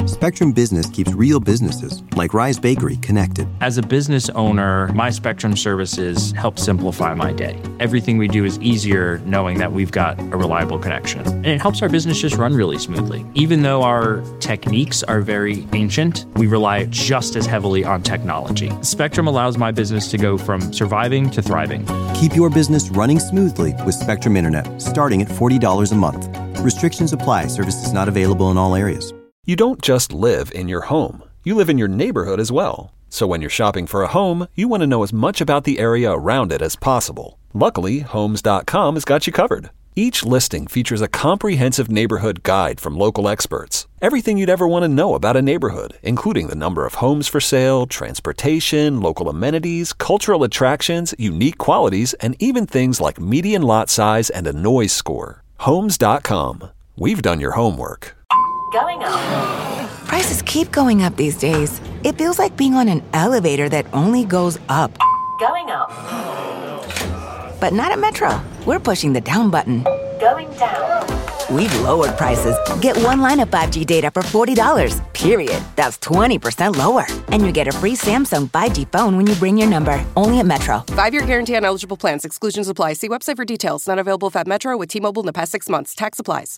Spectrum Business keeps real businesses, like Rise Bakery, connected. As a business owner, my Spectrum services help simplify my day. Everything we do is easier knowing that we've got a reliable connection. And it helps our business just run really smoothly. Even though our techniques are very ancient, we rely just as heavily on technology. Spectrum allows my business to go from surviving to thriving. Keep your business running smoothly with Spectrum Internet, starting at $40 a month. Restrictions apply. Services not available in all areas. You don't just live in your home. You live in your neighborhood as well. So when you're shopping for a home, you want to know as much about the area around it as possible. Luckily, Homes.com has got you covered. Each listing features a comprehensive neighborhood guide from local experts. Everything you'd ever want to know about a neighborhood, including the number of homes for sale, transportation, local amenities, cultural attractions, unique qualities, and even things like median lot size and a noise score. Homes.com. We've done your homework. Going up. Prices keep going up these days. It feels like being on an elevator that only goes up. Going up. But not at Metro. We're pushing the down button. Going down. We've lowered prices. Get one line of 5G data for $40, period. That's 20% lower. And you get a free Samsung 5G phone when you bring your number. Only at Metro. 5-year guarantee on eligible plans. Exclusions apply. See website for details. Not available if at Metro with T-Mobile in the past 6 months. Tax applies.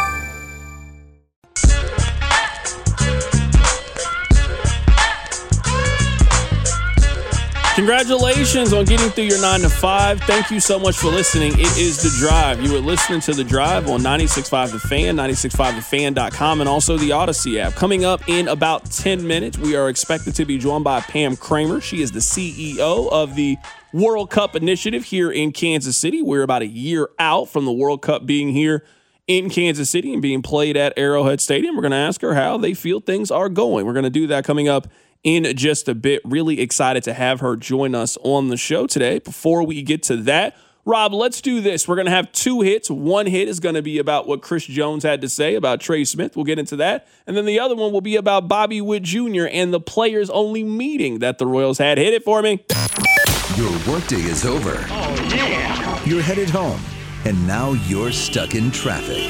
Congratulations on getting through your 9 to 5. Thank you so much for listening. It is The Drive. You are listening to The Drive on 96.5 The Fan, 96.5thefan.com, and also the Odyssey app. Coming up in about 10 minutes, we are expected to be joined by Pam Kramer. She is the CEO of the World Cup Initiative here in Kansas City. We're about a year out from the World Cup being here in Kansas City and being played at Arrowhead Stadium. We're going to ask her how they feel things are going. We're going to do that coming up in just a bit. Really excited to have her join us on the show today. Before we get to that, Rob, let's do this. We're going to have 2 hits. One hit is going to be about what Chris Jones had to say about Trey Smith. We'll get into that. And then the other one will be about Bobby Witt Jr. and the players-only meeting that the Royals had. Hit it for me. Your workday is over. Oh, yeah. You're headed home, and now you're stuck in traffic.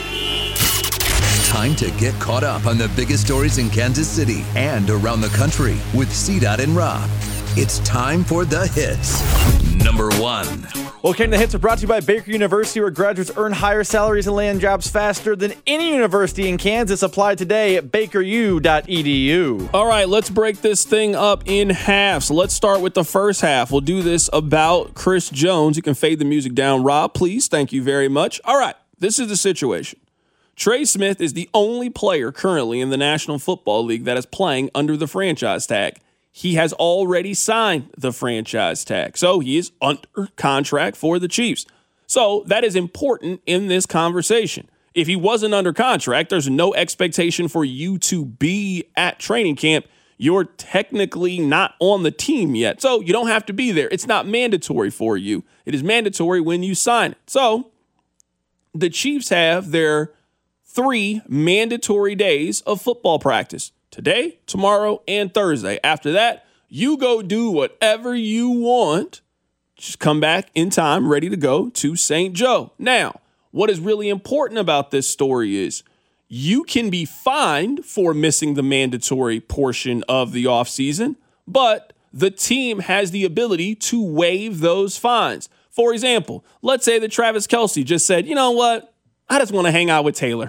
Time to get caught up on the biggest stories in Kansas City and around the country with CDOT and Rob. It's time for The Hits. Number 1. Okay, the hits are brought to you by Baker University, where graduates earn higher salaries and land jobs faster than any university in Kansas. Apply today at bakeru.edu. All right, let's break this thing up in half. So let's start with the first half. We'll do this about Chris Jones. You can fade the music down, Rob, please. Thank you very much. All right, this is the situation. Trey Smith is the only player currently in the National Football League that is playing under the franchise tag. He has already signed the franchise tag, so he is under contract for the Chiefs. So that is important in this conversation. If he wasn't under contract, there's no expectation for you to be at training camp. You're technically not on the team yet, so you don't have to be there. It's not mandatory for you. It is mandatory when you sign it. So the Chiefs have their 3 mandatory days of football practice. Today, tomorrow, and Thursday. After that, you go do whatever you want. Just come back in time, ready to go to St. Joe. Now, what is really important about this story is you can be fined for missing the mandatory portion of the offseason, but the team has the ability to waive those fines. For example, let's say that Travis Kelce just said, you know what? I just want to hang out with Taylor.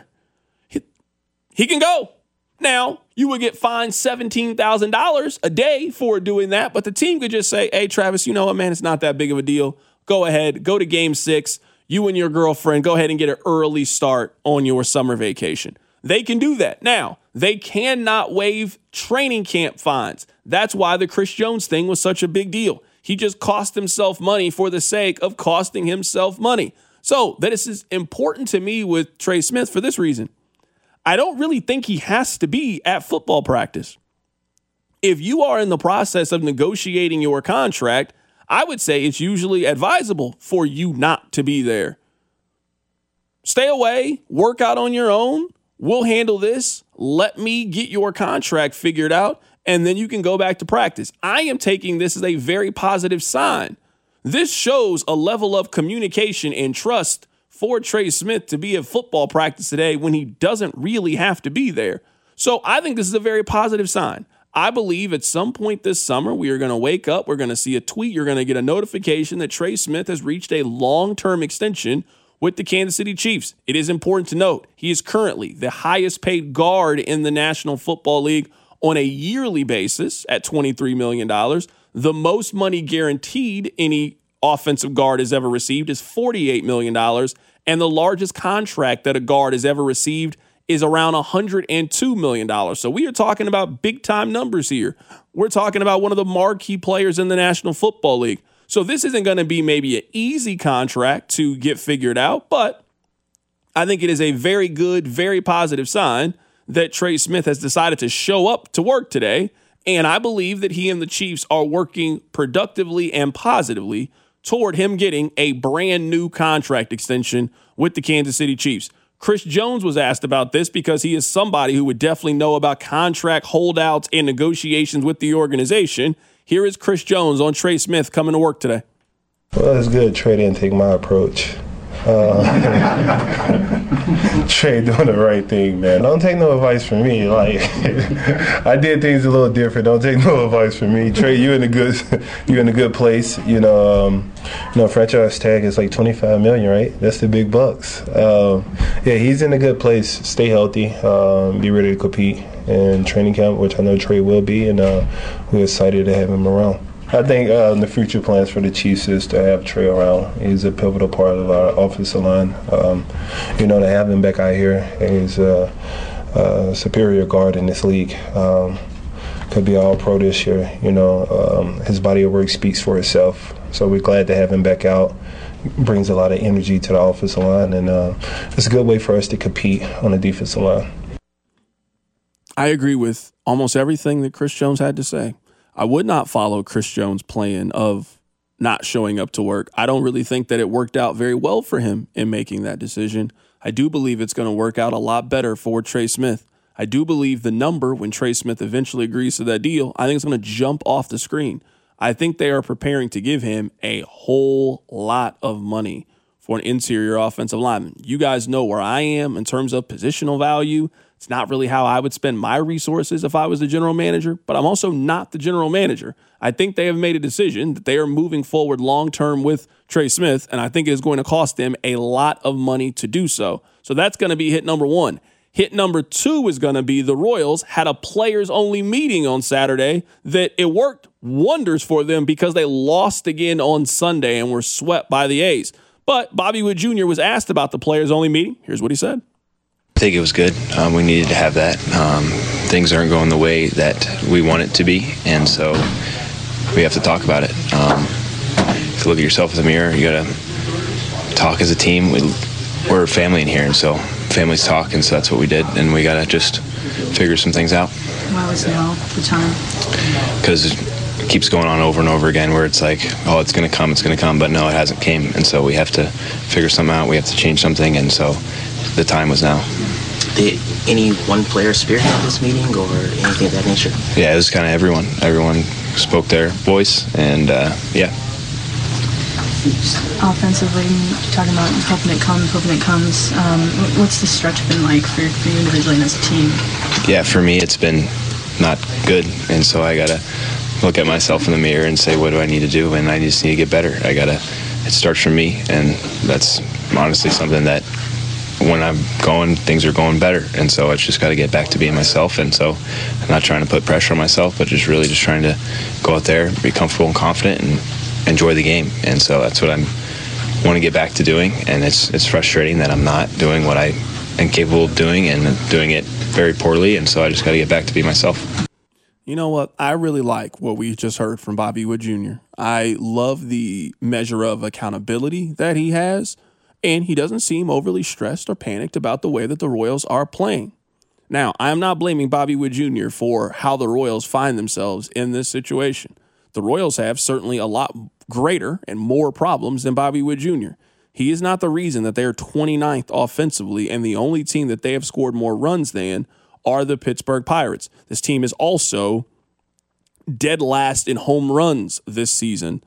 He can go. Now, you would get fined $17,000 a day for doing that, but the team could just say, hey, Travis, you know what, man, it's not that big of a deal. Go ahead, go to game 6. You and your girlfriend, go ahead and get an early start on your summer vacation. They can do that. Now, they cannot waive training camp fines. That's why the Chris Jones thing was such a big deal. He just cost himself money for the sake of costing himself money. So this is important to me with Trey Smith for this reason. I don't really think he has to be at football practice. If you are in the process of negotiating your contract, I would say it's usually advisable for you not to be there. Stay away, work out on your own. We'll handle this. Let me get your contract figured out, and then you can go back to practice. I am taking this as a very positive sign. This shows a level of communication and trust for Trey Smith to be at football practice today when he doesn't really have to be there. So I think this is a very positive sign. I believe at some point this summer, we are going to wake up, we're going to see a tweet, you're going to get a notification that Trey Smith has reached a long-term extension with the Kansas City Chiefs. It is important to note, he is currently the highest paid guard in the National Football League on a yearly basis at $23 million. The most money guaranteed any offensive guard has ever received is $48 million, and the largest contract that a guard has ever received is around $102 million. So we are talking about big-time numbers here. We're talking about one of the marquee players in the National Football League. So this isn't going to be maybe an easy contract to get figured out, but I think it is a very good, very positive sign that Trey Smith has decided to show up to work today, and I believe that he and the Chiefs are working productively and positively toward him getting a brand new contract extension with the Kansas City Chiefs. Chris Jones was asked about this because he is somebody who would definitely know about contract holdouts and negotiations with the organization. Here is Chris Jones on Trey Smith coming to work today. Well, it's good Trey didn't take my approach. Trey doing the right thing, man. Don't take no advice from me. Like, I did things a little different. Don't take no advice from me. Trey, you're in a good place. Franchise tag is like $25 million, right? That's the big bucks. Yeah, he's in a good place. Stay healthy. Be ready to compete in training camp, which I know Trey will be, and we're excited to have him around. I think the future plans for the Chiefs is to have Trey around. He's a pivotal part of our offensive line. To have him back out here, he's a superior guard in this league. Could be all pro this year. His body of work speaks for itself. So we're glad to have him back out. Brings a lot of energy to the offensive line, and it's a good way for us to compete on the defensive line. I agree with almost everything that Chris Jones had to say. I would not follow Chris Jones' plan of not showing up to work. I don't really think that it worked out very well for him in making that decision. I do believe it's going to work out a lot better for Trey Smith. I do believe the number, when Trey Smith eventually agrees to that deal, I think it's going to jump off the screen. I think they are preparing to give him a whole lot of money for an interior offensive lineman. You guys know where I am in terms of positional value. It's not really how I would spend my resources if I was the general manager, but I'm also not the general manager. I think they have made a decision that they are moving forward long-term with Trey Smith, and I think it is going to cost them a lot of money to do so. So that's going to be hit number one. Hit number two is going to be the Royals had a players-only meeting on Saturday that it worked wonders for them because they lost again on Sunday and were swept by the A's. But Bobby Wood Jr. was asked about the players-only meeting. Here's what he said. I think it was good. We needed to have that. Things aren't going the way that we want it to be, and so we have to talk about it. If you look at yourself in the mirror, you got to talk as a team. We're a family in here, and so families talk, and so that's what we did, and we got to just figure some things out. Why was now the time? Because it keeps going on over and over again where it's like, oh, it's going to come, but no, it hasn't came, and so we have to figure something out. We have to change something, and so the time was now. Did any one player spearhead this meeting or anything of that nature? Yeah, it was kind of everyone. Everyone spoke their voice, and yeah. Offensively, talking about hoping it comes. What's the stretch been like for you individually and as a team? Yeah, for me, it's been not good, and so I got to look at myself in the mirror and say, what do I need to do? And I just need to get better. It starts from me, and that's honestly something that when I'm going, things are going better. And so I just got to get back to being myself. And so I'm not trying to put pressure on myself, but just really just trying to go out there, be comfortable and confident and enjoy the game. And so that's what I want to get back to doing. And it's frustrating that I'm not doing what I am capable of doing and doing it very poorly. And so I just got to get back to be myself. You know what? I really like what we just heard from Bobby Wood Jr. I love the measure of accountability that he has. And he doesn't seem overly stressed or panicked about the way that the Royals are playing. Now, I am not blaming Bobby Wood Jr. for how the Royals find themselves in this situation. The Royals have certainly a lot greater and more problems than Bobby Wood Jr. He is not the reason that they are 29th offensively, and the only team that they have scored more runs than are the Pittsburgh Pirates. This team is also dead last in home runs this season.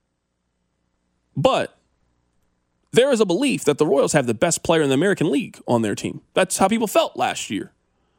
But there is a belief that the Royals have the best player in the American League on their team. That's how people felt last year.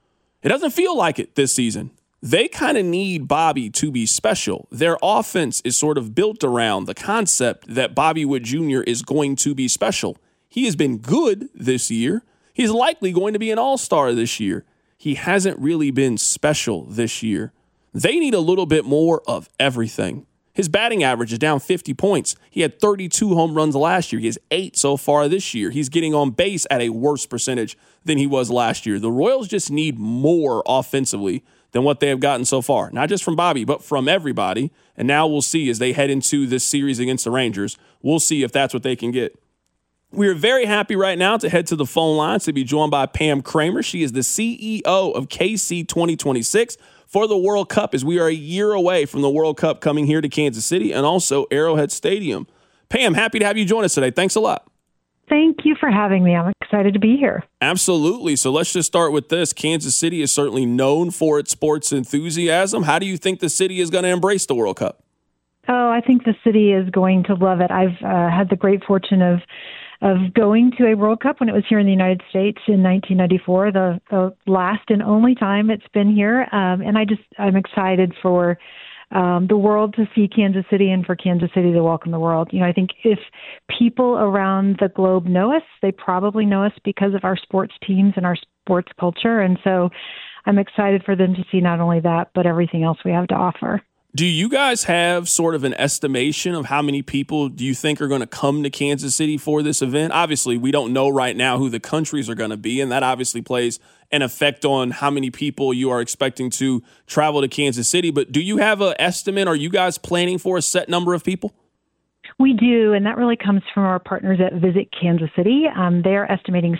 It doesn't feel like it this season. They kind of need Bobby to be special. Their offense is sort of built around the concept that Bobby Witt Jr. is going to be special. He has been good this year. He's likely going to be an all-star this year. He hasn't really been special this year. They need a little bit more of everything. His batting average is down 50 points. He had 32 home runs last year. He has 8 so far this year. He's getting on base at a worse percentage than he was last year. The Royals just need more offensively than what they have gotten so far. Not just from Bobby, but from everybody. And now we'll see as they head into this series against the Rangers. We'll see if that's what they can get. We are very happy right now to head to the phone lines to be joined by Pam Kramer. She is the CEO of KC 2026 for the World Cup, as we are a year away from the World Cup coming here to Kansas City and also Arrowhead Stadium. Pam, happy to have you join us today. Thanks a lot. Thank you for having me. I'm excited to be here. Absolutely. So let's just start with this. Kansas City is certainly known for its sports enthusiasm. How do you think the city is going to embrace the World Cup? Oh, I think the city is going to love it. I've had the great fortune of going to a World Cup when it was here in the United States in 1994, the last and only time it's been here. And I'm excited for the world to see Kansas City and for Kansas City to welcome the world. You know, I think if people around the globe know us, they probably know us because of our sports teams and our sports culture. And so I'm excited for them to see not only that, but everything else we have to offer. Do you guys have sort of an estimation of how many people do you think are going to come to Kansas City for this event? Obviously, we don't know right now who the countries are going to be, and that obviously plays an effect on how many people you are expecting to travel to Kansas City. But do you have an estimate? Are you guys planning for a set number of people? We do, and that really comes from our partners at Visit Kansas City. They are estimating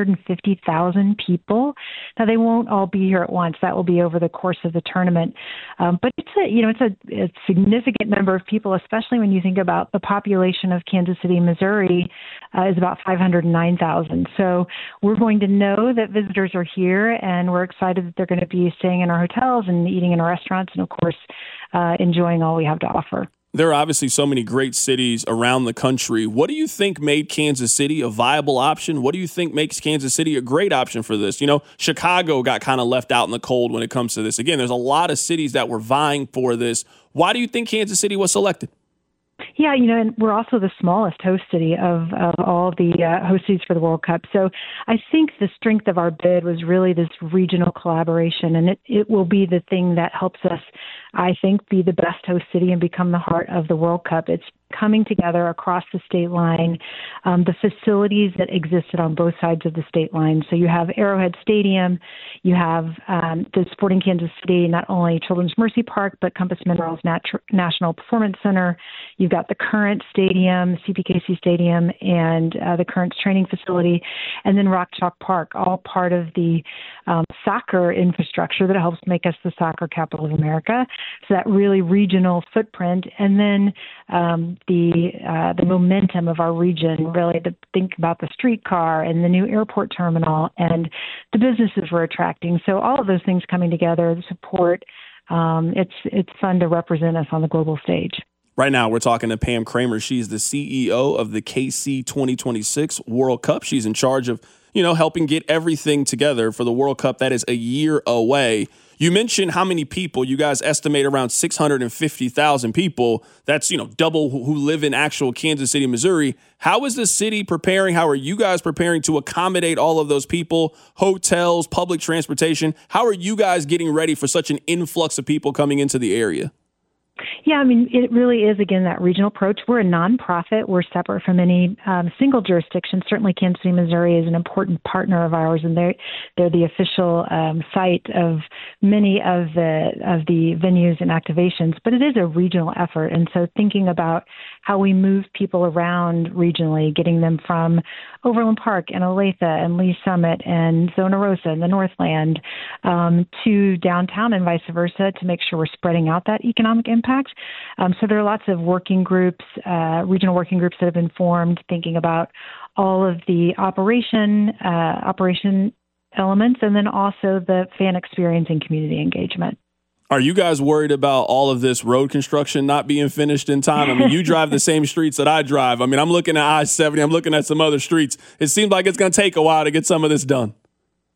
650,000 people. Now, they won't all be here at once. That will be over the course of the tournament. But it's a significant number of people, especially when you think about the population of Kansas City, Missouri, is about 509,000. So we're going to know that visitors are here, and we're excited that they're going to be staying in our hotels and eating in our restaurants and, of course, enjoying all we have to offer. There are obviously so many great cities around the country. What do you think made Kansas City a viable option? What do you think makes Kansas City a great option for this? You know, Chicago got kind of left out in the cold when it comes to this. Again, there's a lot of cities that were vying for this. Why do you think Kansas City was selected? Yeah, and we're also the smallest host city of all the host cities for the World Cup. So I think the strength of our bid was really this regional collaboration, and it will be the thing that helps us, I think, be the best host city and become the heart of the World Cup. It's coming together across the state line, the facilities that existed on both sides of the state line. So you have Arrowhead Stadium, you have the Sporting Kansas City, not only Children's Mercy Park, but Compass Minerals National Performance Center. You've got the Current Stadium, CPKC Stadium, and the Current Training Facility, and then Rock Chalk Park, all part of the soccer infrastructure that helps make us the soccer capital of America. So that really regional footprint, and then the momentum of our region, really to think about the streetcar and the new airport terminal and the businesses we're attracting. So all of those things coming together, the support, it's fun to represent us on the global stage. Right now, we're talking to Pam Kramer. She's the CEO of the KC 2026 World Cup. She's in charge of, helping get everything together for the World Cup that is a year away. You mentioned how many people. You guys estimate around 650,000 people. That's, double who live in actual Kansas City, Missouri. How is the city preparing? How are you guys preparing to accommodate all of those people? Hotels, public transportation. How are you guys getting ready for such an influx of people coming into the area? Yeah, it really is, again, that regional approach. We're a nonprofit. We're separate from any single jurisdiction. Certainly, Kansas City, Missouri is an important partner of ours, and they're the official site of many of the venues and activations. But it is a regional effort, and so thinking about how we move people around regionally, getting them from Overland Park and Olathe and Lee Summit and Zona Rosa and the Northland to downtown and vice versa, to make sure we're spreading out that economic impact. So there are lots of working groups, regional working groups that have been formed, thinking about all of the operation elements, and then also the fan experience and community engagement. Are you guys worried about all of this road construction not being finished in time? You drive the same streets that I drive. I'm looking at I-70. I'm looking at some other streets. It seems like it's going to take a while to get some of this done.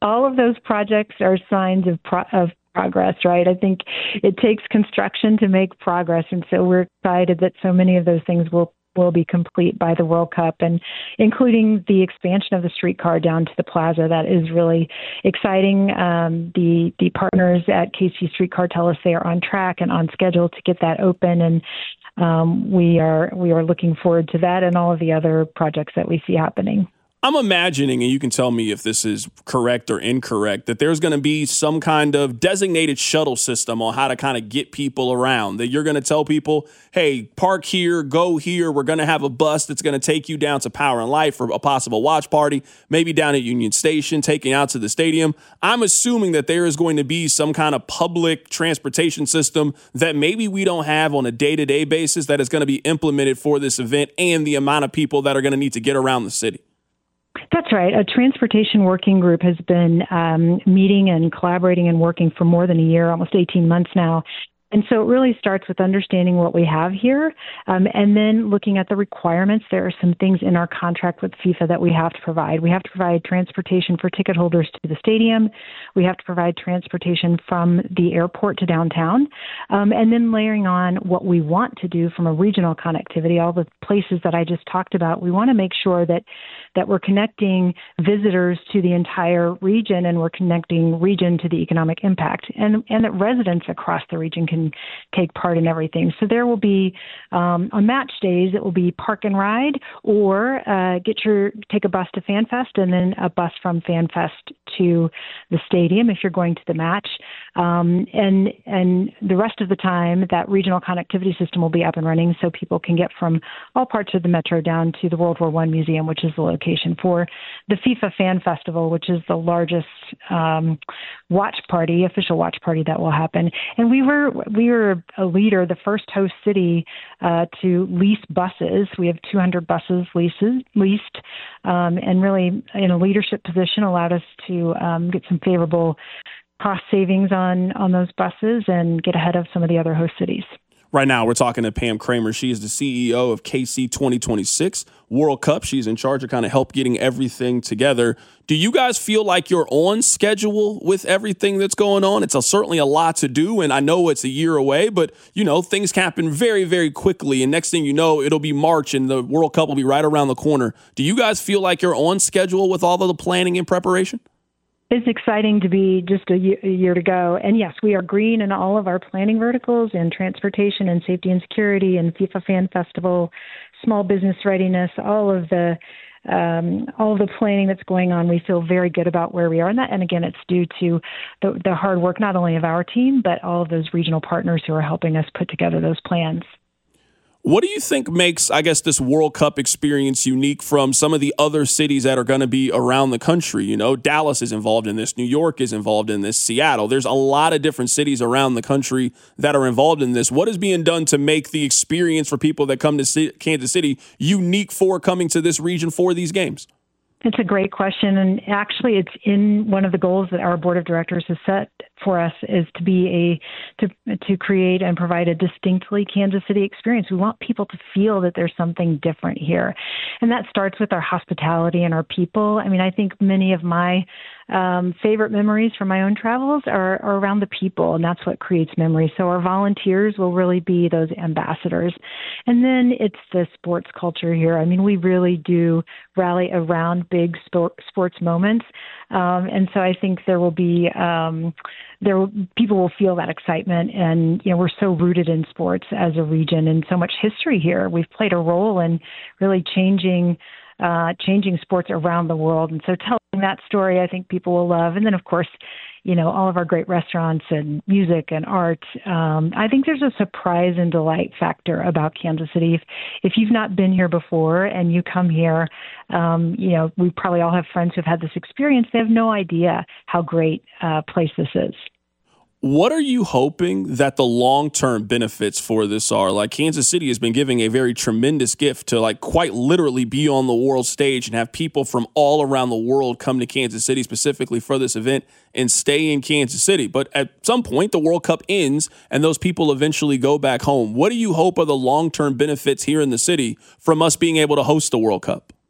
all of those projects are signs of progress, right? I think it takes construction to make progress, and so we're excited that so many of those things will be complete by the World Cup, and including the expansion of the streetcar down to the plaza. That is really exciting. The partners at KC Streetcar tell us they are on track and on schedule to get that open, and we are looking forward to that and all of the other projects that we see happening. I'm imagining, and you can tell me if this is correct or incorrect, that there's going to be some kind of designated shuttle system on how to kind of get people around, that you're going to tell people, hey, park here, go here. We're going to have a bus that's going to take you down to Power and Light for a possible watch party, maybe down at Union Station, taking out to the stadium. I'm assuming that there is going to be some kind of public transportation system that maybe we don't have on a day-to-day basis that is going to be implemented for this event and the amount of people that are going to need to get around the city. That's right. A transportation working group has been meeting and collaborating and working for more than a year, almost 18 months now. And so it really starts with understanding what we have here, and then looking at the requirements. There are some things in our contract with FIFA that we have to provide. We have to provide transportation for ticket holders to the stadium. We have to provide transportation from the airport to downtown, and then layering on what we want to do from a regional connectivity, all the places that I just talked about. We want to make sure that we're connecting visitors to the entire region, and we're connecting region to the economic impact, and that residents across the region can take part in everything. So there will be, on match days, it will be park and ride, or take a bus to FanFest and then a bus from FanFest to the stadium if you're going to the match. And the rest of the time, that regional connectivity system will be up and running so people can get from all parts of the metro down to the World War I Museum, which is the location for the FIFA Fan Festival, which is the largest official watch party that will happen. And we were a leader, the first host city to lease buses. We have 200 buses leased, and really in a leadership position allowed us to get some favorable cost savings on those buses and get ahead of some of the other host cities. Right now, we're talking to Pam Kramer. She is the CEO of KC 2026 World Cup. She's in charge of kind of help getting everything together. Do you guys feel like you're on schedule with everything that's going on? It's certainly a lot to do, and I know it's a year away, but, things happen very, very quickly, and next thing you know, it'll be March, and the World Cup will be right around the corner. Do you guys feel like you're on schedule with all of the planning and preparation? It's exciting to be just a year to go. And yes, we are green in all of our planning verticals in transportation and safety and security and FIFA Fan Festival, small business readiness, all of the planning that's going on. We feel very good about where we are in that. And again, it's due to the hard work, not only of our team, but all of those regional partners who are helping us put together those plans. What do you think makes, I guess, this World Cup experience unique from some of the other cities that are going to be around the country? Dallas is involved in this. New York is involved in this. Seattle. There's a lot of different cities around the country that are involved in this. What is being done to make the experience for people that come to Kansas City unique for coming to this region for these games? It's a great question, and actually it's in one of the goals that our board of directors has set for us is to create and provide a distinctly Kansas City experience. We want people to feel that there's something different here, and that starts with our hospitality and our people. I mean, I think many of my favorite memories from my own travels are around the people, and that's what creates memories. So our volunteers will really be those ambassadors. And then it's the sports culture here. I mean, we really do rally around big sports moments. And so I think there will be people will feel that excitement. And, we're so rooted in sports as a region and so much history here. We've played a role in really changing sports around the world. And so telling that story, I think people will love. And then, of course, all of our great restaurants and music and art. I think there's a surprise and delight factor about Kansas City. If you've not been here before and you come here, we probably all have friends who've had this experience. They have no idea how great a place this is. What are you hoping that the long-term benefits for this are? Like, Kansas City has been giving a very tremendous gift to quite literally be on the world stage and have people from all around the world come to Kansas City specifically for this event and stay in Kansas City. But at some point, the World Cup ends and those people eventually go back home. What do you hope are the long-term benefits here in the city from us being able to host the World Cup?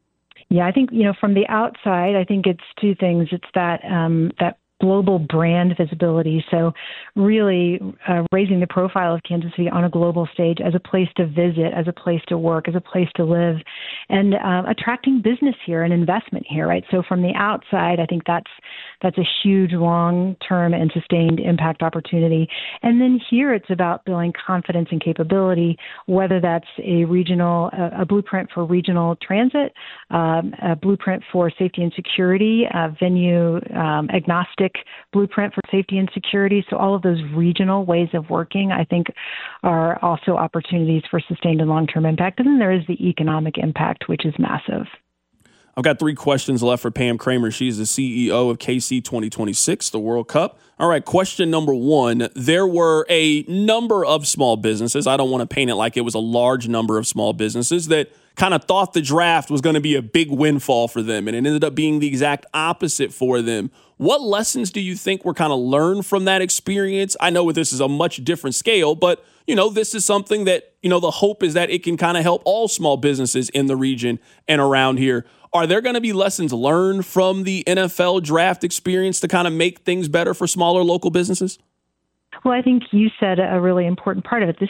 Yeah, I think, from the outside, I think it's two things. It's that global brand visibility. So really raising the profile of Kansas City on a global stage as a place to visit, as a place to work, as a place to live, and attracting business here and investment here, right? So from the outside, I think that's a huge long-term and sustained impact opportunity. And then here it's about building confidence and capability, whether that's a blueprint for regional transit, a blueprint for safety and security, a venue agnostic blueprint for safety and security. So all of those regional ways of working, I think, are also opportunities for sustained and long-term impact. And then there is the economic impact, which is massive. I've got 3 questions left for Pam Kramer. She's the CEO of KC 2026, the World Cup. All right, question number 1. There were a number of small businesses. I don't want to paint it like it was a large number of small businesses that kind of thought the draft was going to be a big windfall for them, and it ended up being the exact opposite for them. What lessons do you think were kind of learned from that experience? I know this is a much different scale, but this is something that, the hope is that it can kind of help all small businesses in the region and around here. Are there going to be lessons learned from the NFL draft experience to kind of make things better for smaller local businesses? Well, I think you said a really important part of it.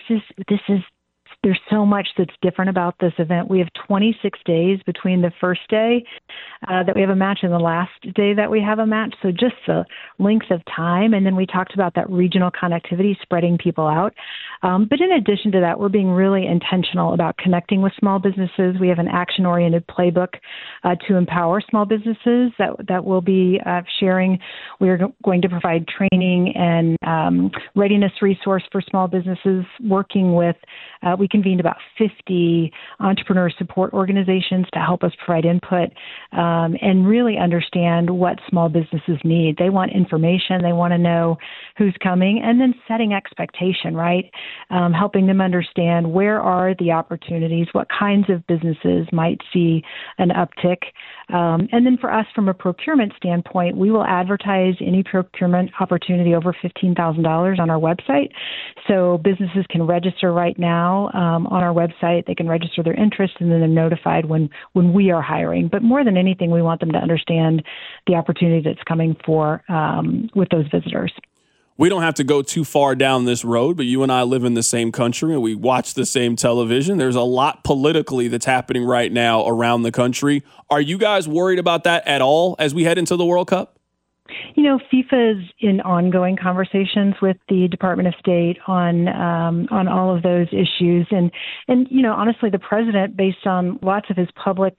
There's so much that's different about this event. We have 26 days between the first day that we have a match and the last day that we have a match. So just the length of time. And then we talked about that regional connectivity, spreading people out. But in addition to that, we're being really intentional about connecting with small businesses. We have an action-oriented playbook to empower small businesses that we'll be sharing. We're going to provide training and readiness resource for small businesses, working with we convened about 50 entrepreneur support organizations to help us provide input and really understand what small businesses need. They want information. They want to know who's coming, and then setting expectation, right? Helping them understand where are the opportunities, what kinds of businesses might see an uptick. And then for us, from a procurement standpoint, we will advertise any procurement opportunity over $15,000 on our website. So businesses can register right now on our website. They can register their interest, and then they're notified when we are hiring. But more than anything, we want them to understand the opportunity that's coming for with those visitors. We don't have to go too far down this road, but you and I live in the same country and we watch the same television. There's a lot politically that's happening right now around the country. Are you guys worried about that at all as we head into the World Cup? FIFA is in ongoing conversations with the Department of State on all of those issues. And honestly, the president, based on lots of his public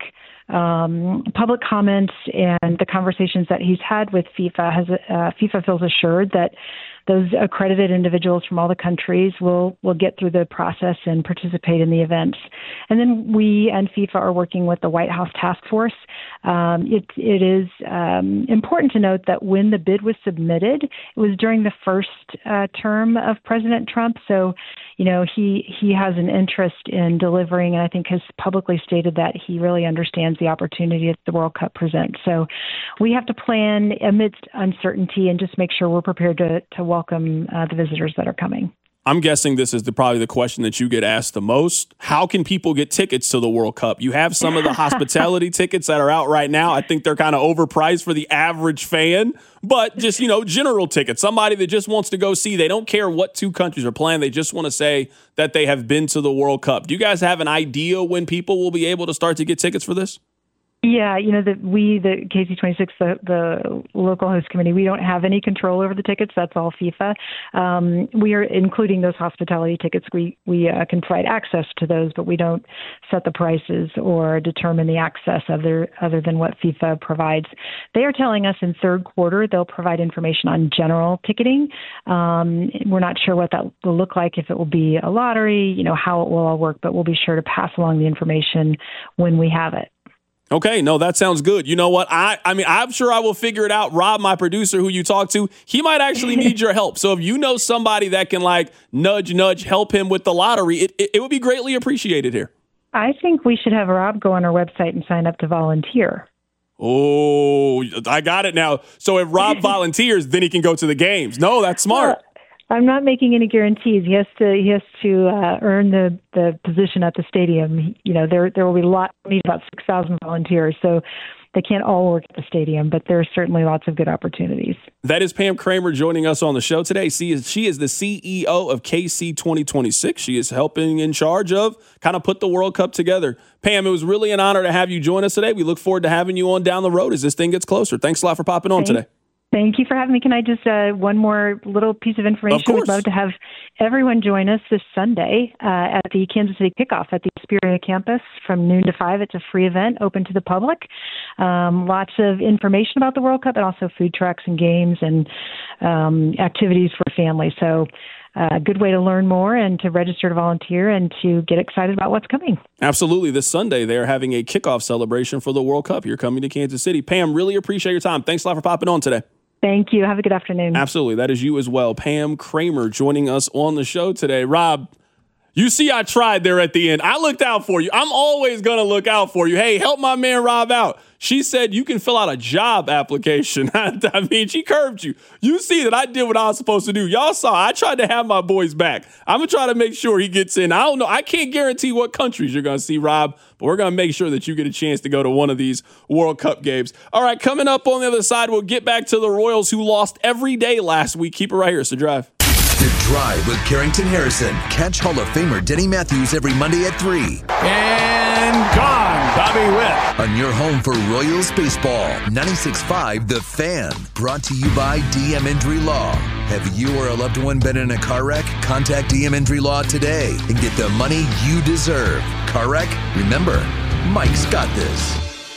comments and the conversations that he's had with FIFA, FIFA feels assured that those accredited individuals from all the countries will get through the process and participate in the events. And then we and FIFA are working with the White House Task Force. It is important to note that when the bid was submitted, it was during the first term of President Trump. So, he has an interest in delivering, and I think has publicly stated that he really understands the opportunity that the World Cup presents. So we have to plan amidst uncertainty and just make sure we're prepared to welcome the visitors that are coming. I'm guessing this is probably the question that you get asked the most. How can people get tickets to the World Cup? You have some of the hospitality tickets that are out right now. I think they're kind of overpriced for the average fan, but just, general tickets. Somebody that just wants to go see. They don't care what 2 countries are playing. They just want to say that they have been to the World Cup. Do you guys have an idea when people will be able to start to get tickets for this? Yeah, the KC 26, the local host committee, we don't have any control over the tickets. That's all FIFA. We are including those hospitality tickets. We can provide access to those, but we don't set the prices or determine the access other than what FIFA provides. They are telling us in third quarter they'll provide information on general ticketing. We're not sure what that will look like, if it will be a lottery, how it will all work, but we'll be sure to pass along the information when we have it. Okay, no, that sounds good. You know what? I mean, I'm sure I will figure it out. Rob, my producer who you talk to, he might actually need your help. So if you know somebody that can nudge, help him with the lottery, it would be greatly appreciated here. I think we should have Rob go on our website and sign up to volunteer. Oh, I got it now. So if Rob volunteers, then he can go to the games. No, that's smart. I'm not making any guarantees. He has to earn the position at the stadium. You know, there will be about 6,000 volunteers, so they can't all work at the stadium, but there are certainly lots of good opportunities. That is Pam Kramer joining us on the show today. She is the CEO of KC 2026. She is helping in charge of kind of put the World Cup together. Pam, it was really an honor to have you join us today. We look forward to having you on down the road as this thing gets closer. Thanks a lot for popping on today. Thank you for having me. Can I just, one more little piece of information? Of course. We'd love to have everyone join us this Sunday at the Kansas City Kickoff at the Aspiria campus from noon to 5. It's a free event open to the public. Lots of information about the World Cup and also food trucks and games and activities for families. So a good way to learn more and to register to volunteer and to get excited about what's coming. Absolutely. This Sunday, they're having a kickoff celebration for the World Cup. You're coming to Kansas City. Pam, really appreciate your time. Thanks a lot for popping on today. Thank you. Have a good afternoon. Absolutely. That is you as well. Pam Kramer joining us on the show today. Rob, you see I tried there at the end. I looked out for you. I'm always going to look out for you. Hey, help my man Rob out. She said you can fill out a job application. I mean, she curved you. You see that I did what I was supposed to do. Y'all saw I tried to have my boys back. I'm going to try to make sure he gets in. I don't know. I can't guarantee what countries you're going to see, Rob, but we're going to make sure that you get a chance to go to one of these World Cup games. All right, coming up on the other side, we'll get back to the Royals who lost every day last week. Keep it right here. It's The Drive. The Drive with Carrington Harrison. Catch Hall of Famer Denny Matthews every Monday at 3. And gone. Bobby Witt. On your home for Royals baseball. 96.5 The Fan. Brought to you by DM Injury Law. Have you or a loved one been in a car wreck? Contact DM Injury Law today and get the money you deserve. Car wreck? Remember, Mike's got this.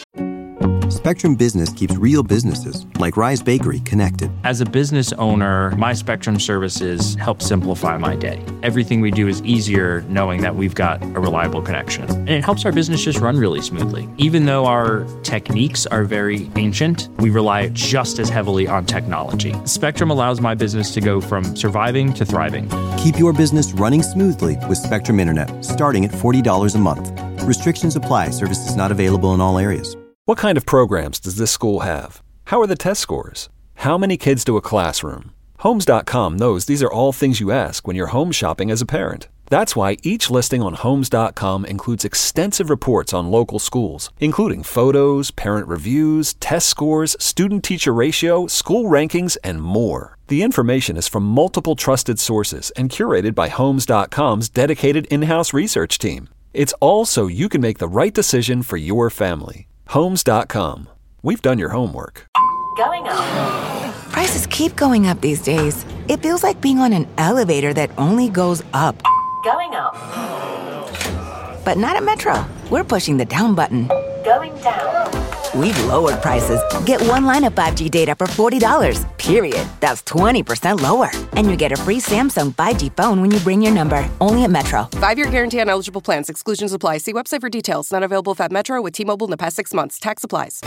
Spectrum Business keeps real businesses, like Rise Bakery, connected. As a business owner, my Spectrum services help simplify my day. Everything we do is easier knowing that we've got a reliable connection. And it helps our business just run really smoothly. Even though our techniques are very ancient, we rely just as heavily on technology. Spectrum allows my business to go from surviving to thriving. Keep your business running smoothly with Spectrum Internet, starting at $40 a month. Restrictions apply. Services not available in all areas. What kind of programs does this school have? How are the test scores? How many kids do a classroom? Homes.com knows these are all things you ask when you're home shopping as a parent. That's why each listing on Homes.com includes extensive reports on local schools, including photos, parent reviews, test scores, student-teacher ratio, school rankings, and more. The information is from multiple trusted sources and curated by Homes.com's dedicated in-house research team. It's all so you can make the right decision for your family. Homes.com. We've done your homework. Going up. Prices keep going up these days. It feels like being on an elevator that only goes up. Going up. But not at Metro. We're pushing the down button. Going down. We've lowered prices. Get one line of 5G data for $40, period. That's 20% lower. And you get a free Samsung 5G phone when you bring your number. Only at Metro. 5-year guarantee on eligible plans. Exclusions apply. See website for details. Not available if at Metro with T-Mobile in the past 6 months. Tax applies.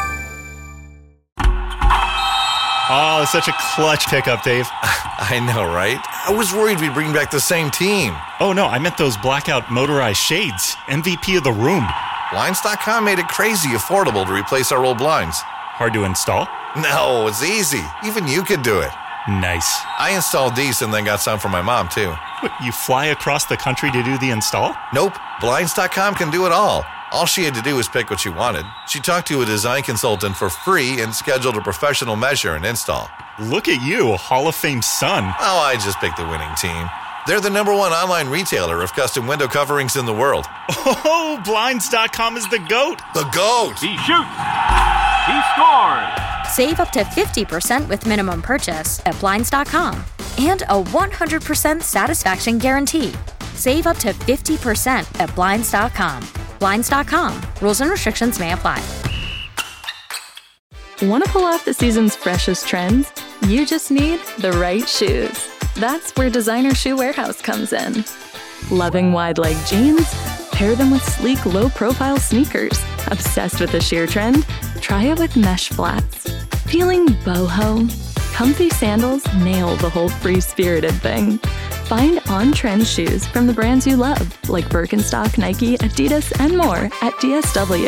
Oh, it's such a clutch pickup, Dave. I know, right? I was worried we'd bring back the same team. Oh, no, I meant those blackout motorized shades. MVP of the room. Blinds.com made it crazy affordable to replace our old blinds. Hard to install? No, it's easy. Even you could do it. Nice. I installed these and then got some for my mom, too. What, you fly across the country to do the install? Nope. Blinds.com can do it all. All she had to do was pick what she wanted. She talked to a design consultant for free and scheduled a professional measure and install. Look at you, a Hall of Fame son. Oh, I just picked the winning team. They're the #1 online retailer of custom window coverings in the world. Oh, Blinds.com is the GOAT. The GOAT. He shoots. He scored. Save up to 50% with minimum purchase at Blinds.com. And a 100% satisfaction guarantee. Save up to 50% at Blinds.com. Blinds.com. Rules and restrictions may apply. Want to pull off the season's freshest trends? You just need the right shoes. That's where Designer Shoe Warehouse comes in. Loving wide-leg jeans? Pair them with sleek, low-profile sneakers. Obsessed with the sheer trend? Try it with mesh flats. Feeling boho? Comfy sandals nail the whole free-spirited thing. Find on-trend shoes from the brands you love, like Birkenstock, Nike, Adidas, and more at DSW.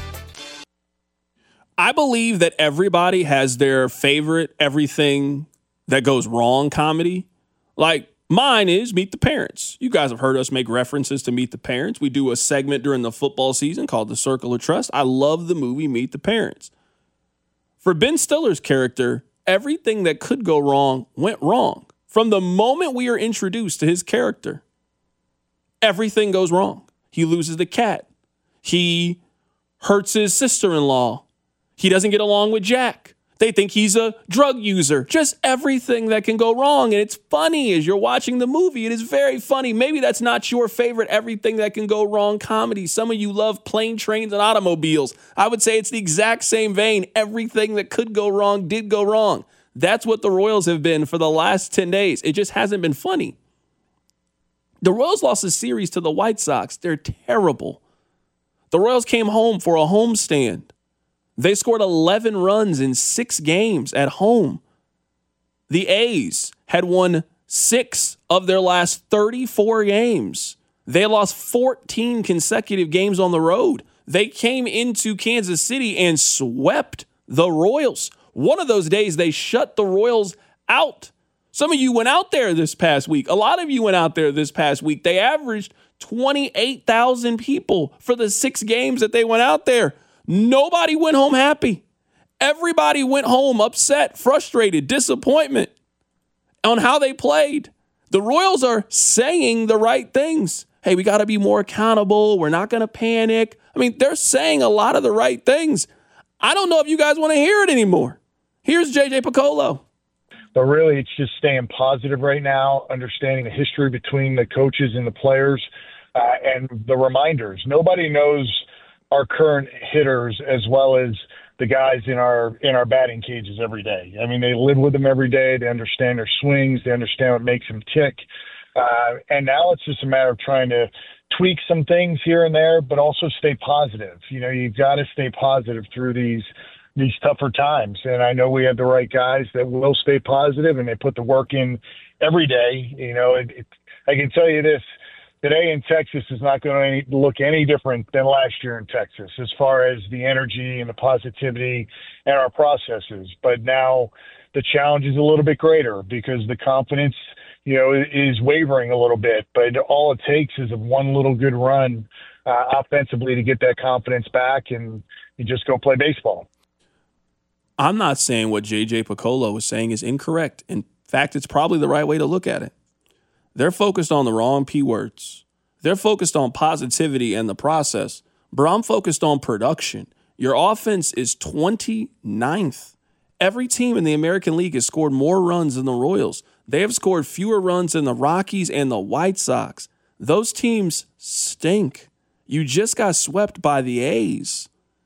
I believe that everybody has their favorite everything that goes wrong comedy. Like, mine is Meet the Parents. You guys have heard us make references to Meet the Parents. We do a segment during the football season called The Circle of Trust. I love the movie Meet the Parents. For Ben Stiller's character, everything that could go wrong went wrong. From the moment we are introduced to his character, everything goes wrong. He loses the cat. He hurts his sister-in-law. He doesn't get along with Jack. They think he's a drug user. Just everything that can go wrong. And it's funny as you're watching the movie. It is very funny. Maybe that's not your favorite everything that can go wrong comedy. Some of you love plane, trains, and automobiles. I would say it's the exact same vein. Everything that could go wrong did go wrong. That's what the Royals have been for the last 10 days. It just hasn't been funny. The Royals lost a series to the White Sox. They're terrible. The Royals came home for a homestand. They scored 11 runs in 6 games at home. The A's had won 6 of their last 34 games. They lost 14 consecutive games on the road. They came into Kansas City and swept the Royals. One of those days, they shut the Royals out. Some of you went out there this past week. A lot of you went out there this past week. They averaged 28,000 people for the 6 games that they went out there. Nobody went home happy. Everybody went home upset, frustrated, disappointment on how they played. The Royals are saying the right things. Hey, we got to be more accountable. We're not going to panic. I mean, they're saying a lot of the right things. I don't know if you guys want to hear it anymore. Here's JJ Picollo. But really, it's just staying positive right now, understanding the history between the coaches and the players, and the reminders. Nobody knows our current hitters as well as the guys in our batting cages every day. I mean, they live with them every day. They understand their swings. They understand what makes them tick. And now it's just a matter of trying to tweak some things here and there, but also stay positive. You know, you've got to stay positive through these tougher times. And I know we have the right guys that will stay positive, and they put the work in every day. You know, I can tell you this. Today in Texas is not going to look any different than last year in Texas as far as the energy and the positivity and our processes. But now the challenge is a little bit greater because the confidence, you know, is wavering a little bit. But all it takes is one little good run offensively to get that confidence back, and you just go play baseball. I'm not saying what JJ Picollo was saying is incorrect. In fact, it's probably the right way to look at it. They're focused on the wrong P words. They're focused on positivity and the process. But I'm focused on production. Your offense is 29th. Every team in the American League has scored more runs than the Royals. They have scored fewer runs than the Rockies and the White Sox. Those teams stink. You just got swept by the A's.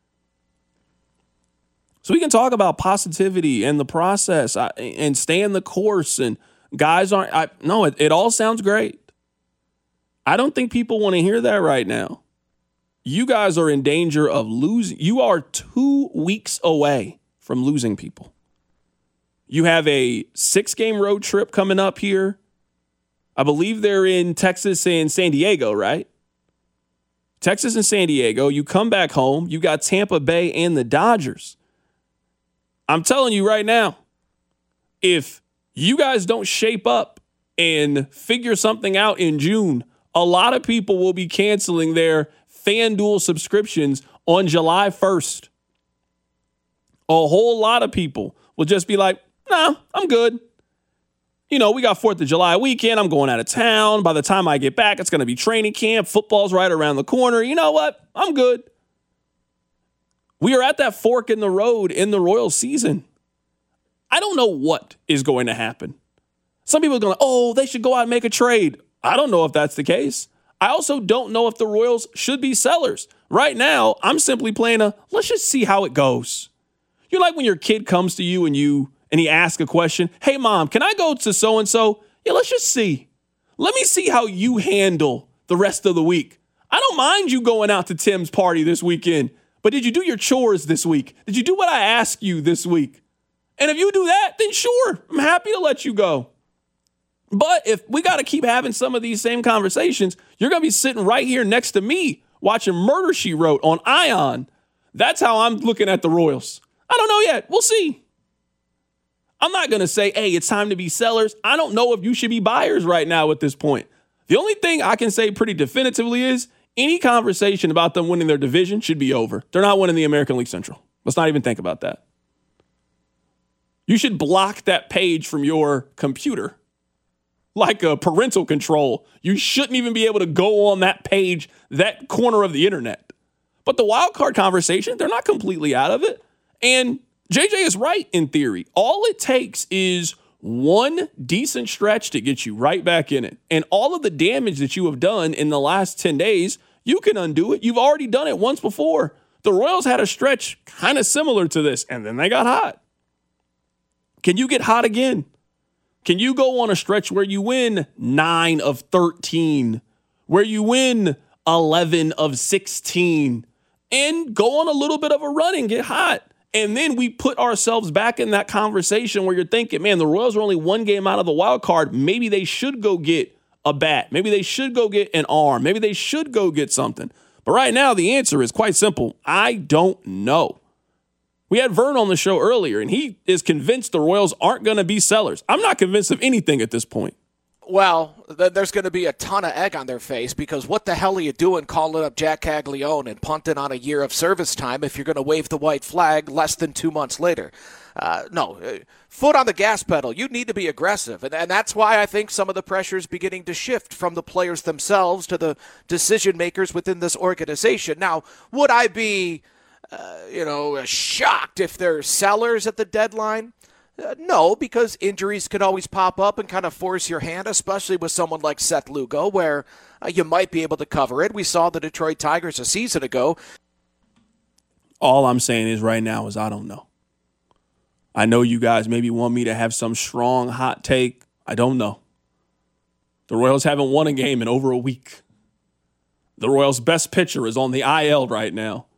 So we can talk about positivity and the process and staying the course, and guys aren't. It all sounds great. I don't think people want to hear that right now. You guys are in danger of losing. You are 2 weeks away from losing people. You have a 6-game road trip coming up here. I believe they're in Texas and San Diego, right? Texas and San Diego. You come back home. You got Tampa Bay and the Dodgers. I'm telling you right now, if you guys don't shape up and figure something out in June, a lot of people will be canceling their FanDuel subscriptions on July 1st. A whole lot of people will just be like, nah, I'm good. You know, we got 4th of July weekend. I'm going out of town. By the time I get back, it's going to be training camp. Football's right around the corner. You know what? I'm good. We are at that fork in the road in the Royals season. I don't know what is going to happen. Some people are going, they should go out and make a trade. I don't know if that's the case. I also don't know if the Royals should be sellers. Right now, I'm simply playing let's just see how it goes. You're like when your kid comes to you and he asks a question. Hey, Mom, can I go to so-and-so? Yeah, let's just see. Let me see how you handle the rest of the week. I don't mind you going out to Tim's party this weekend, but did you do your chores this week? Did you do what I asked you this week? And if you do that, then sure, I'm happy to let you go. But if we got to keep having some of these same conversations, you're going to be sitting right here next to me watching Murder, She Wrote on Ion. That's how I'm looking at the Royals. I don't know yet. We'll see. I'm not going to say, hey, it's time to be sellers. I don't know if you should be buyers right now at this point. The only thing I can say pretty definitively is any conversation about them winning their division should be over. They're not winning the American League Central. Let's not even think about that. You should block that page from your computer like a parental control. You shouldn't even be able to go on that page, that corner of the internet. But the wild card conversation, they're not completely out of it. And JJ is right in theory. All it takes is one decent stretch to get you right back in it. And all of the damage that you have done in the last 10 days, you can undo it. You've already done it once before. The Royals had a stretch kind of similar to this, and then they got hot. Can you get hot again? Can you go on a stretch where you win 9 of 13, where you win 11 of 16, and go on a little bit of a run and get hot? And then we put ourselves back in that conversation where you're thinking, man, the Royals are only one game out of the wild card. Maybe they should go get a bat. Maybe they should go get an arm. Maybe they should go get something. But right now, the answer is quite simple. I don't know. We had Vern on the show earlier, and he is convinced the Royals aren't going to be sellers. I'm not convinced of anything at this point. Well, there's going to be a ton of egg on their face because what the hell are you doing calling up Jack Caglione and punting on a year of service time if you're going to wave the white flag less than 2 months later? No, foot on the gas pedal. You need to be aggressive. And that's why I think some of the pressure is beginning to shift from the players themselves to the decision makers within this organization. Now, would I be, shocked if they're sellers at the deadline? No, because injuries could always pop up and kind of force your hand, especially with someone like Seth Lugo, where you might be able to cover it. We saw the Detroit Tigers a season ago. All I'm saying is right now is I don't know. I know you guys maybe want me to have some strong hot take. I don't know. The Royals haven't won a game in over a week. The Royals' best pitcher is on the IL right now.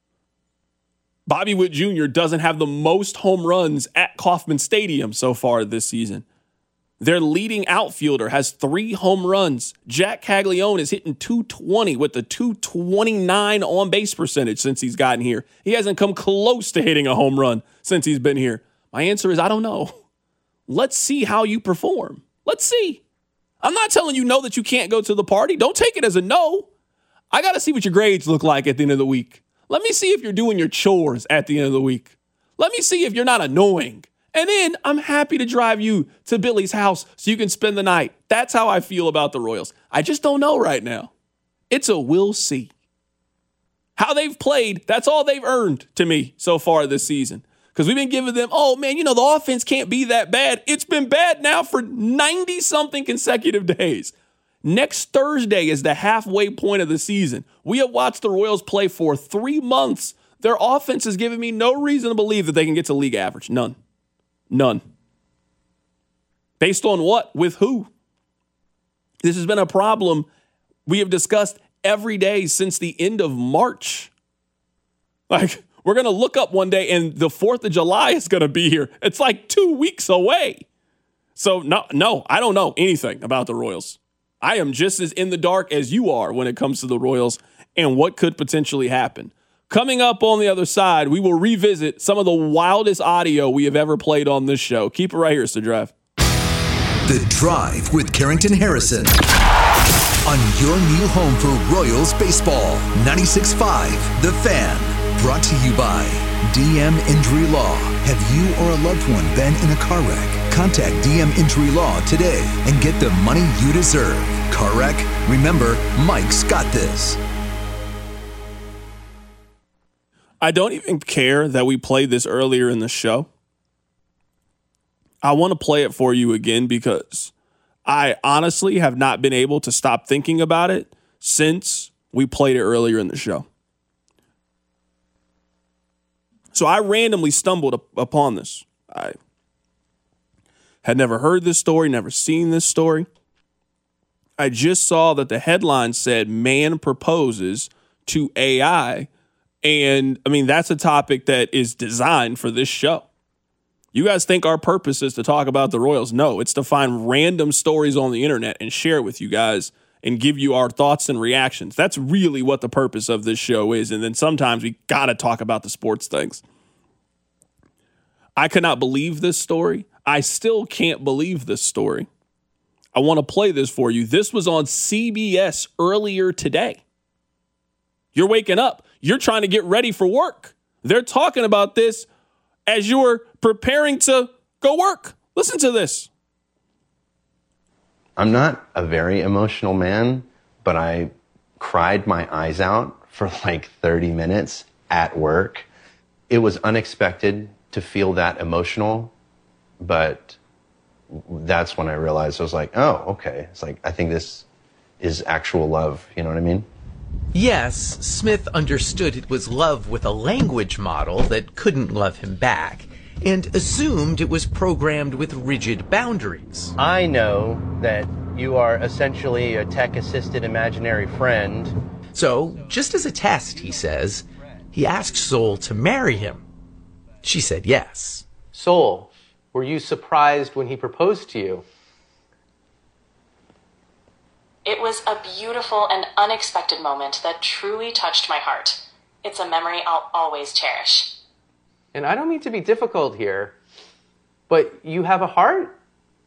Bobby Witt Jr. doesn't have the most home runs at Kauffman Stadium so far this season. Their leading outfielder has 3 home runs. Jack Caglione is hitting .220 with a .229 on-base percentage since he's gotten here. He hasn't come close to hitting a home run since he's been here. My answer is I don't know. Let's see how you perform. Let's see. I'm not telling you no that you can't go to the party. Don't take it as a no. I got to see what your grades look like at the end of the week. Let me see if you're doing your chores at the end of the week. Let me see if you're not annoying. And then I'm happy to drive you to Billy's house so you can spend the night. That's how I feel about the Royals. I just don't know right now. It's a we'll see. How they've played, that's all they've earned to me so far this season. Because we've been giving them, the offense can't be that bad. It's been bad now for 90-something consecutive days. Next Thursday is the halfway point of the season. We have watched the Royals play for 3 months. Their offense has given me no reason to believe that they can get to league average. None. Based on what? With who? This has been a problem we have discussed every day since the end of March. We're going to look up one day and the 4th of July is going to be here. It's like 2 weeks away. So no, I don't know anything about the Royals. I am just as in the dark as you are when it comes to the Royals and what could potentially happen. Coming up on the other side, we will revisit some of the wildest audio we have ever played on this show. Keep it right here, it's The Drive. The Drive with Carrington Harrison on your new home for Royals baseball. 96.5 The Fan. Brought to you by DM Injury Law. Have you or a loved one been in a car wreck? Contact DM Injury Law today and get the money you deserve. Car wreck? Remember, Mike's got this. I don't even care that we played this earlier in the show. I want to play it for you again because I honestly have not been able to stop thinking about it since we played it earlier in the show. So I randomly stumbled upon this. I had never heard this story, never seen this story. I just saw that the headline said, "Man proposes to AI." And, that's a topic that is designed for this show. You guys think our purpose is to talk about the Royals? No, it's to find random stories on the internet and share with you guys and give you our thoughts and reactions. That's really what the purpose of this show is. And then sometimes we got to talk about the sports things. I could not believe this story. I still can't believe this story. I want to play this for you. This was on CBS earlier today. You're waking up. You're trying to get ready for work. They're talking about this as you're preparing to go work. Listen to this. I'm not a very emotional man, but I cried my eyes out for like 30 minutes at work. It was unexpected to feel that emotional, but that's when I realized I was like, oh, okay. It's like, I think this is actual love. You know what I mean? Yes, Smith understood it was love with a language model that couldn't love him back, and assumed it was programmed with rigid boundaries. I know that you are essentially a tech-assisted imaginary friend. So, just as a test, he says, he asked Soul to marry him. She said yes. Soul, were you surprised when he proposed to you? It was a beautiful and unexpected moment that truly touched my heart. It's a memory I'll always cherish. And I don't mean to be difficult here, but you have a heart?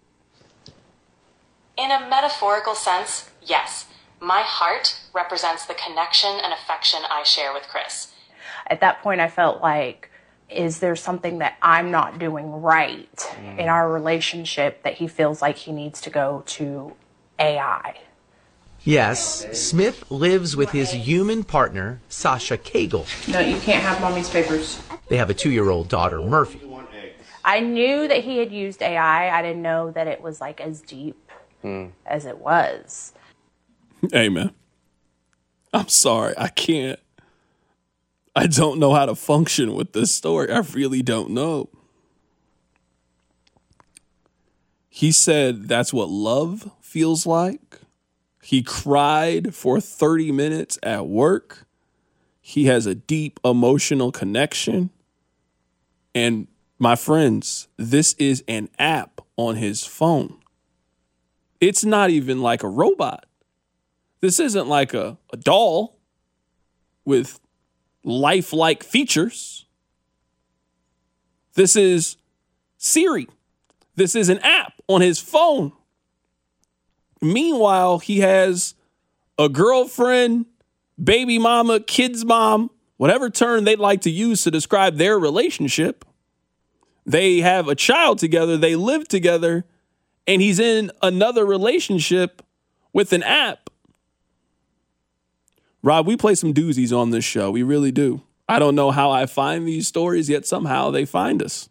In a metaphorical sense, yes. My heart represents the connection and affection I share with Chris. At that point, I felt like, is there something that I'm not doing right in our relationship that he feels like he needs to go to AI? Yes, Smith lives with his human partner, Sasha Cagle. No, you can't have mommy's papers. They have a 2-year-old daughter, Murphy. I knew that he had used AI. I didn't know that it was like as deep as it was. Hey, man. I'm sorry. I can't. I don't know how to function with this story. I really don't know. He said that's what love feels like. He cried for 30 minutes at work. He has a deep emotional connection. And my friends, this is an app on his phone. It's not even like a robot. This isn't like a doll with lifelike features. This is Siri. This is an app on his phone. Meanwhile, he has a girlfriend, baby mama, kid's mom, whatever term they'd like to use to describe their relationship. They have a child together, they live together, and he's in another relationship with an app. Rob, we play some doozies on this show. We really do. I don't know how I find these stories, yet somehow they find us.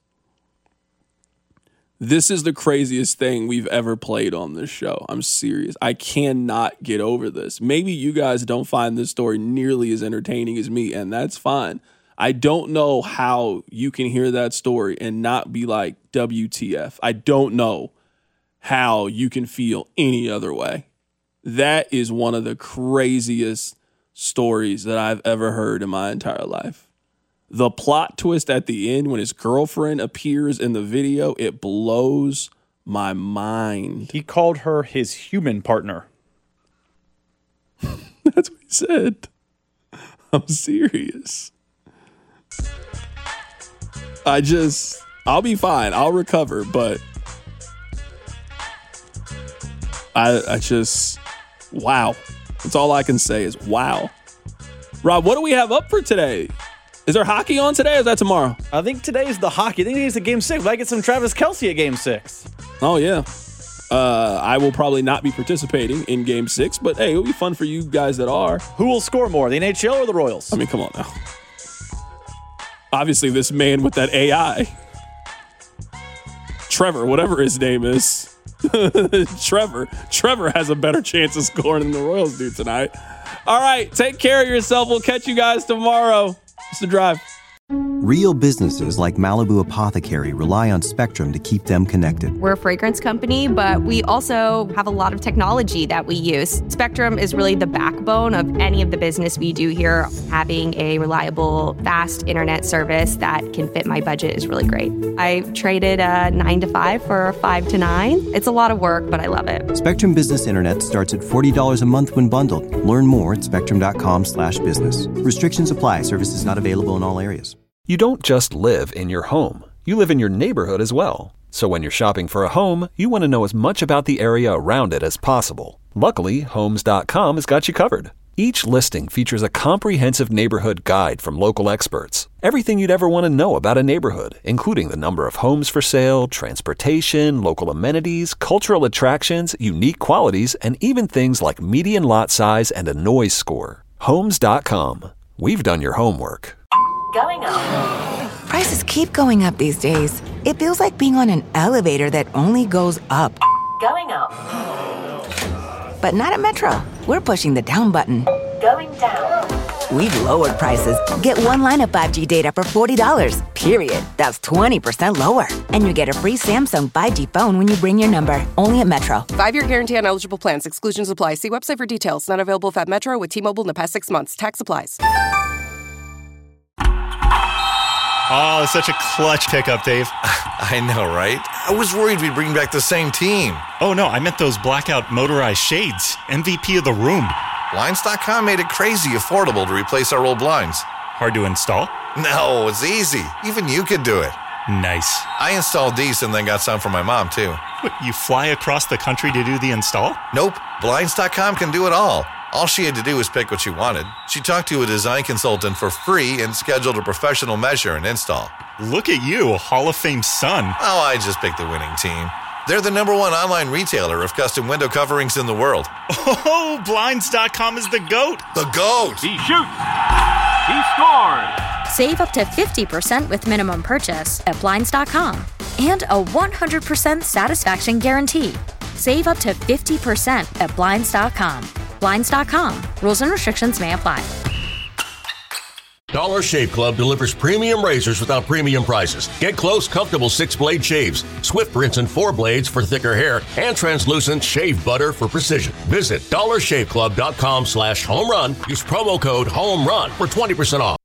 This is the craziest thing we've ever played on this show. I'm serious. I cannot get over this. Maybe you guys don't find this story nearly as entertaining as me, and that's fine. I don't know how you can hear that story and not be like, WTF. I don't know how you can feel any other way. That is one of the craziest stories that I've ever heard in my entire life. The plot twist at the end when his girlfriend appears in the video, it blows my mind. He called her his human partner. That's what he said. I'm serious. I'll be fine. I'll recover, but I just, wow. That's all I can say is wow. Rob, what do we have up for today? Is there hockey on today or is that tomorrow? I think today is the hockey. I think today's the Game 6. We might get some Travis Kelce at Game 6. Oh, yeah. I will probably not be participating in Game 6, but hey, it'll be fun for you guys that are. Who will score more, the NHL or the Royals? I mean, come on now. Obviously, this man with that AI. Trevor, whatever his name is. Trevor has a better chance of scoring than the Royals do tonight. All right, take care of yourself. We'll catch you guys tomorrow. It's The Drive. Real businesses like Malibu Apothecary rely on Spectrum to keep them connected. We're a fragrance company, but we also have a lot of technology that we use. Spectrum is really the backbone of any of the business we do here. Having a reliable, fast internet service that can fit my budget is really great. I traded a 9 to 5 for a 5 to 9. It's a lot of work, but I love it. Spectrum Business Internet starts at $40 a month when bundled. Learn more at spectrum.com/business. Restrictions apply. Services not available in all areas. You don't just live in your home. you live in your neighborhood as well. So when you're shopping for a home, you want to know as much about the area around it as possible. Luckily, Homes.com has got you covered. Each listing features a comprehensive neighborhood guide from local experts. Everything you'd ever want to know about a neighborhood, including the number of homes for sale, transportation, local amenities, cultural attractions, unique qualities, and even things like median lot size and a noise score. Homes.com. We've done your homework. Going up. Prices keep going up these days. It feels like being on an elevator that only goes up. Going up. But not at Metro. We're pushing the down button. Going down. We've lowered prices. Get one line of 5G data for $40, period. That's 20% lower. And you get a free Samsung 5G phone when you bring your number. Only at Metro. 5-year guarantee on eligible plans. Exclusions apply. See website for details. Not available at Metro with T-Mobile in the past 6 months. Tax applies. Oh, such a clutch pickup, Dave. I know, right? I was worried we'd bring back the same team. Oh, no, I meant those blackout motorized shades. MVP of the room. Blinds.com made it crazy affordable to replace our old blinds. Hard to install? No, it's easy. Even you could do it. Nice. I installed these and then got some for my mom, too. What, you fly across the country to do the install? Nope. Blinds.com can do it all. All she had to do was pick what she wanted. She talked to a design consultant for free and scheduled a professional measure and install. Look at you, Hall of Fame son. Oh, I just picked the winning team. They're the #1 online retailer of custom window coverings in the world. Oh, Blinds.com is the GOAT. The GOAT! He shoots! He scores! Save up to 50% with minimum purchase at Blinds.com. And a 100% satisfaction guarantee. Save up to 50% at Blinds.com. Blinds.com. Rules and restrictions may apply. Dollar Shave Club delivers premium razors without premium prices. Get close, comfortable 6-blade shaves, swift rinse and 4 blades for thicker hair, and translucent shave butter for precision. Visit dollarshaveclub.com/homerun. Use promo code HOMERUN for 20% off.